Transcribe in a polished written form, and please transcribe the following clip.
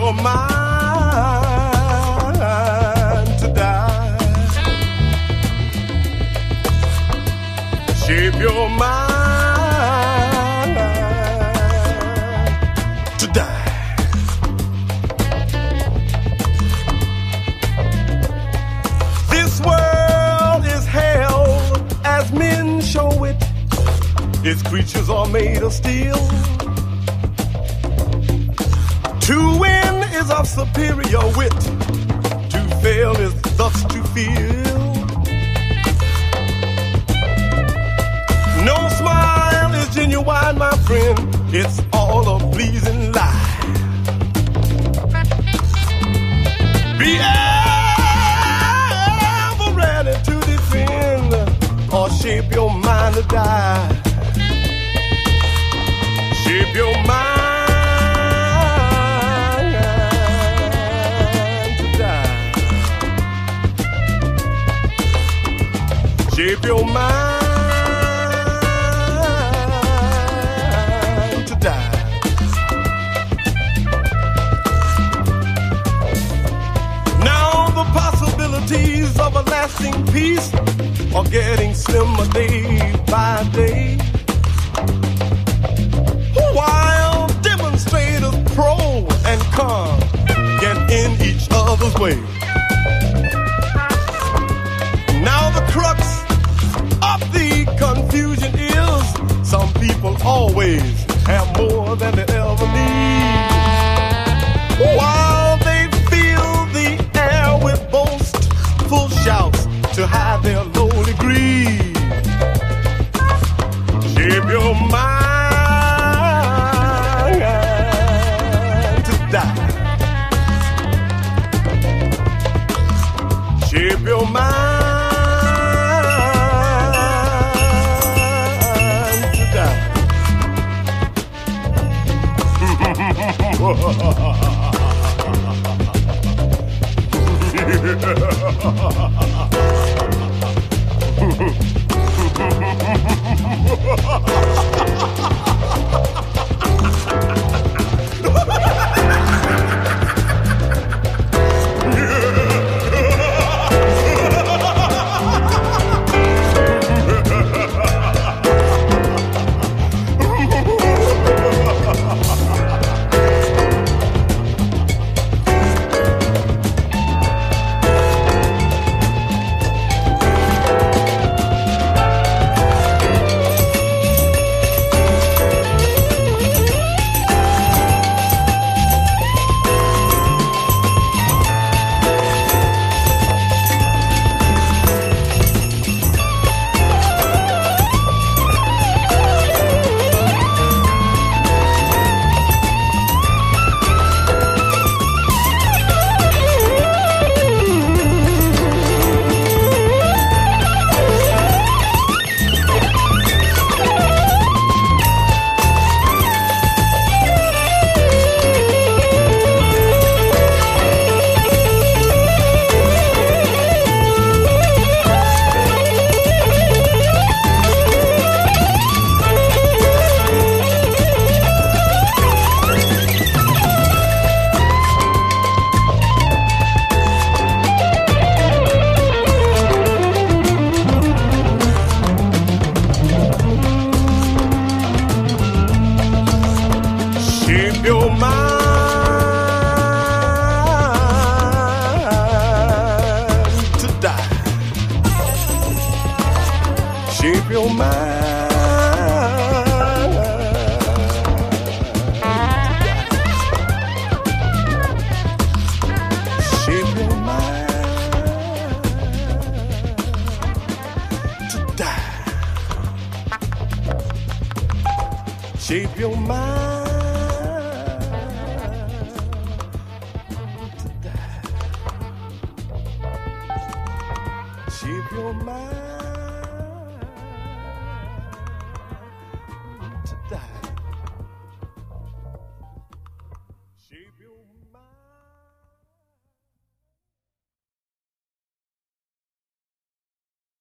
your mind to die. Shape your mind to die. This world is hell as men show it. Its creatures are made of steel. To win is of superior wit. To fail is thus to feel. No smile is genuine, my friend. It's all a pleasing lie. Be ever ready to defend or shape your mind to die. Shape your mind. Shape your mind to die. Now the possibilities of a lasting peace are getting slimmer day by day. While demonstrators pro and con get in each other's way. Now the crux of the confusion is some people always have more than they ever need. While they fill the air with boastful shouts to hide their lowly greed. Shape your mind to die. Shape your mind. Shape your mind. Shape your mind to die. Shape your mind to die. Shape your mind. Die. Shape your mind.